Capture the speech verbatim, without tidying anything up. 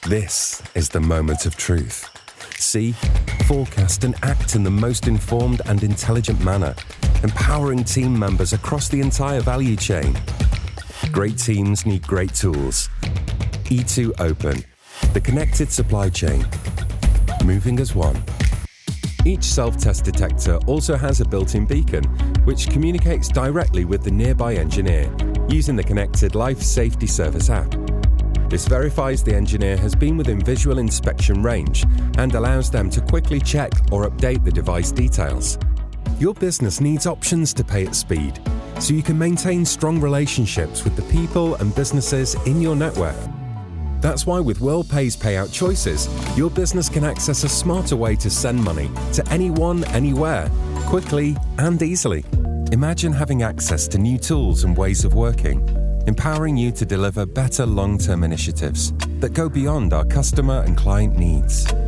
This is the moment of truth. See, forecast and act in the most informed and intelligent manner, empowering team members across the entire value chain. Great teams need great tools. E two Open, the connected supply chain. Moving as one. Each self-test detector also has a built-in beacon, which communicates directly with the nearby engineer using the connected Life Safety Service app. This verifies the engineer has been within visual inspection range and allows them to quickly check or update the device details. Your business needs options to pay at speed, so you can maintain strong relationships with the people and businesses in your network. That's why with WorldPay's payout choices, your business can access a smarter way to send money to anyone, anywhere, quickly and easily. Imagine having access to new tools and ways of working, empowering you to deliver better long-term initiatives that go beyond our customer and client needs.